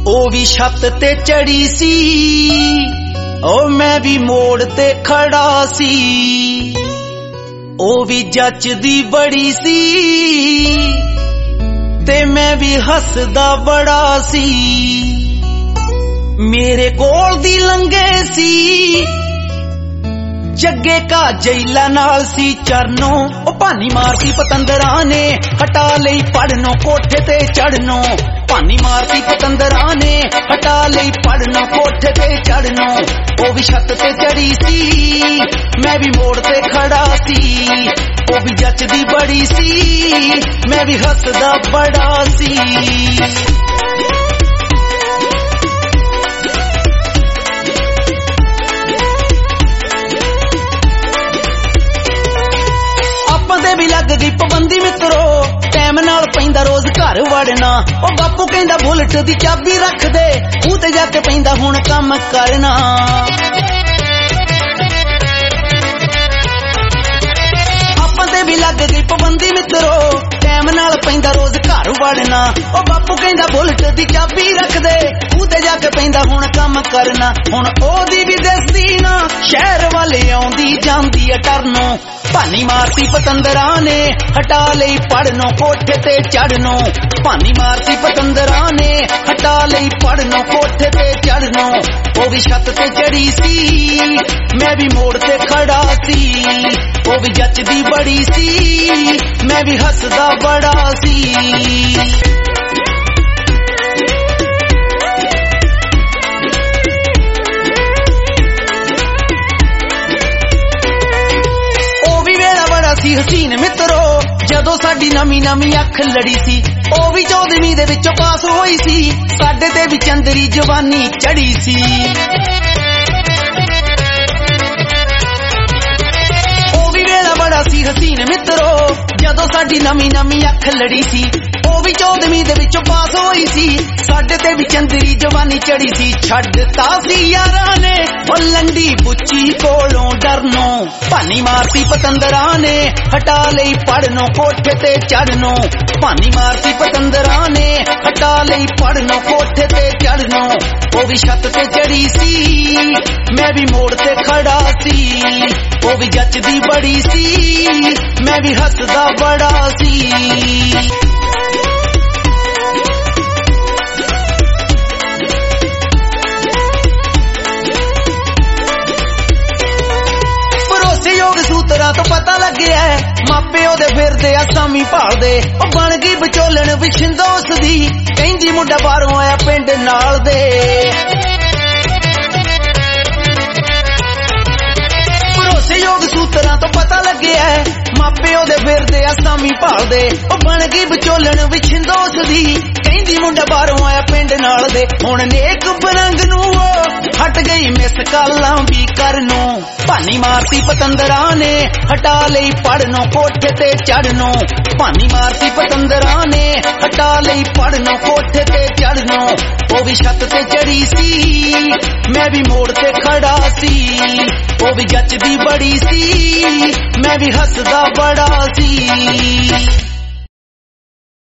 ਉਹ ਵੀ ਛੱਤ ਤੇ ਚੜੀ ਸੀ, ਉਹ ਮੈਂ ਵੀ ਮੋੜ ਤੇ ਖੜਾ ਸੀ। ਉਹ ਵੀ ਜੱਚਦੀ ਬੜੀ ਸੀ ਤੇ ਮੈਂ ਵੀ ਹੱਸਦਾ ਬੜਾ ਸੀ। ਮੇਰੇ ਕੋਲ ਦੀ ਲੰਘੇ ਸੀ ਜੱਗੇ ਕਾ ਜੈਲਾ ਨਾਲ ਸੀ ਚਰਨੋਂ। ਉਹ ਭਾਨੀ ਮਾਰਤੀ ਪਤੰਦਰਾਂ ਨੇ ਹਟਾ ਲਈ ਪੜਨੋਂ ਕੋਠੇ ਤੇ ਚੜਨੋਂ। ਭਾਨੀ ਮਾਰਤੀ ਪਤੰਦਰਾਂ ਨੇ ਹਟਾ ਲਈ ਪੜਨੋਂ ਕੋਠੇ ਤੇ ਚੜਨੋਂ। ਉਹ ਵੀ ਛੱਤ ਤੇ ਚੜੀ ਸੀ, ਮੈਂ ਵੀ ਮੋੜ ਤੇ ਖੜਾ ਸੀ। ਉਹ ਵੀ ਜੱਚਦੀ ਬੜੀ ਸੀ, ਮੈਂ ਵੀ ਹੱਸਦਾ ਬੜਾ ਸੀ। ਵੀ ਲੱਗ ਗਈ ਪਾਬੰਦੀ ਮਿੱਤਰੋ, ਟਾਈਮ ਨਾਲ ਪੈਂਦਾ ਰੋਜ਼ ਘਰ ਵੜਨਾ। ਉਹ ਬਾਪੂ ਕਹਿੰਦਾ ਬੁਲਟ ਦੀ ਚਾਬੀ ਰੱਖ ਦੇ, ਉਹ ਤੇ ਜਾ ਕੇ ਪੈਂਦਾ ਹੁਣ ਕੰਮ ਕਰਨਾ। ਆਪਾਂ ਤੇ ਵੀ ਲੱਗ ਗਈ ਪਾਬੰਦੀ ਮਿੱਤਰੋ, ਟਾਈਮ ਨਾਲ ਪੈਂਦਾ ਰੋਜ਼ ਘਰ ਵੜਨਾ। ਉਹ ਬਾਪੂ ਕਹਿੰਦਾ ਬੁਲਟ ਦੀ ਚਾਬੀ ਰੱਖ ਦੇ, ਉਹ ਤੇ ਜਾ ਕੇ ਪੈਂਦਾ ਹੁਣ ਕੰਮ ਕਰਨਾ। ਹੁਣ ਉਹਦੀ ਵੀ ਦਿਸਦੀ ਨਾ ਸ਼ਹਿਰ ਵੱਲ ਆਉਂਦੀ ਜਾਂਦੀ ਟਰਨੋਂ। ਭਾਨੀ ਮਾਰਤੀ ਪਤੰਦਰਾਂ ਨੇ ਹਟਾ ਲਈ ਪੜਨੋਂ ਕੋਠੇ ਤੇ ਚੜਨੋਂ। ਭਾਨੀ ਮਾਰਤੀ ਪਤੰਦਰਾਂ ਨੇ ਹਟਾ ਲਈ ਪੜਨੋਂ ਕੋਠੇ ਤੇ ਚੜਨੋਂ। ਉਹ ਵੀ ਛੱਤ ਤੇ ਚੜੀ ਸੀ, ਮੈਂ ਵੀ ਮੋੜ ਤੇ ਖੜਾ ਸੀ। ਉਹ ਵੀ ਜੱਚਦੀ ਬੜੀ ਸੀ, ਮੈਂ ਵੀ ਹੱਸਦਾ ਬੜਾ ਸੀ। ਸੀ ਹਸੀਨ ਮਿੱਤਰੋ ਜਦੋਂ ਸਾਡੀ ਨਵੀਂ ਨਵੀਂ ਅੱਖ ਲੜੀ ਸੀ। ਉਹ ਵੀ 14ਵੀਂ ਦੇ ਵਿੱਚੋਂ ਪਾਸ ਹੋਈ ਸੀ, ਸਾਡੇ ਤੇ ਵੀ ਚੰਦਰੀ ਜਵਾਨੀ ਚੜੀ ਸੀ। ਉਹ ਵੀ ਵੇਲਾ ਬੜਾ ਸੀ ਹਸੀਨ ਮਿੱਤਰੋ ਜਦੋਂ ਸਾਡੀ ਨਵੀਂ ਨਵੀਂ ਅੱਖ ਲੜੀ ਸੀ। ਉਹ ਵੀ 14ਵੀਂ ਦੇ ਵਿੱਚੋਂ ਪਾਸ ਹੋਈ ਸੀ, ਸਾਡੇ ਤੇ ਵੀ ਚੰਦਰੀ ਜਵਾਨੀ ਚੜੀ ਸੀ। ਛੱਡਤਾ ਸੀ ਯਾਰਾਂ ਨੇ ਉਹ ਲੰਡੀ ਪੁੱਛੀ ਕੋਲੋਂ ਡਰਨੋਂ। ਭਾਨੀ ਮਾਰਤੀ ਪਤੰਦਰਾਂ ਨੇ ਹਟਾ ਲਈ ਪੜਨੋਂ ਕੋਠੇ ਤੇ ਚੜਨੋਂ। ਭਾਨੀ ਮਾਰਤੀ ਪਤੰਦਰਾਂ ਨੇ ਹਟਾ ਲਈ ਪੜਨੋਂ ਕੋਠੇ ਤੇ ਚੜਨੋਂ। ਉਹ ਵੀ ਛੱਤ ਤੇ ਚੜੀ ਸੀ, ਮੈਂ ਵੀ ਮੋੜ ਤੇ ਖੜਾ ਸੀ। ਉਹ ਵੀ ਜੱਚਦੀ ਬੜੀ ਸੀ, ਮੈਂ ਵੀ ਹੱਸਦਾ ਬੜਾ ਸੀ। ਸੂਤਰਾਂ ਤੋਂ ਪਤਾ ਲੱਗਿਆ ਮਾਪੇ ਉਹਦੇ ਫਿਰਦੇ ਆ ਸਾਮੀ ਭਾਲਦੇ। ਉਹ ਬਣ ਗਈ ਵਿਚੋਲਣ ਵਿਛਿੰਦੋ ਉਸਦੀ, ਕਹਿੰਦੀ ਮੁੰਡਾ ਬਾਹਰੋਂ ਆਇਆ ਪਿੰਡ ਨਾਲ ਦੇ। ਭਰੋਸੇਯੋਗ ਸੂਤਰਾਂ ਤੋਂ ਪਤਾ ਲੱਗਿਆ ਮਾਪੇ ਉਹਦੇ ਫਿਰਦੇ ਆ ਸਾਮੀ ਭਾਲਦੇ। ਉਹ ਬਣ ਗਈ ਵਿਚੋਲਣ ਵਿਛਿੰਦੋ ਉਸਦੀ, ਕਹਿੰਦੀ ਮੁੰਡਾ ਬਾਹਰੋਂ ਆਇਆ ਪਿੰਡ ਨਾਲ ਦੇ। ਹੁਣ ਨੇਕ ਬਰੰਗ ਨੂੰ ਉਹ ਹਟ ਗਈ ਮਿਸ ਕਾਲਾਂ ਵੀ ਕਰਨੋਂ। ਭਾਨੀ ਮਾਰਤੀ ਪਤੰਦਰਾਂ ਨੇ ਹਟਾ ਲਈ ਪੜਨੋਂ ਕੋਠੇ ਤੇ ਚੜਨੋਂ। ਭਾਨੀ ਮਾਰਤੀ ਪਤੰਦਰਾਂ ਨੇ ਹਟਾ ਲਈ ਪੜਨੋਂ ਕੋਠੇ ਤੇ ਚੜਨੋਂ। ਉਹ ਵੀ ਛੱਤ ਤੇ ਚੜੀ ਸੀ, ਮੈਂ ਵੀ ਮੋੜ ਤੇ ਖੜਾ ਸੀ। ਉਹ ਵੀ ਜੱਚਦੀ ਬੜੀ ਸੀ, ਮੈਂ ਵੀ ਹੱਸਦਾ ਬੜਾ ਸੀ।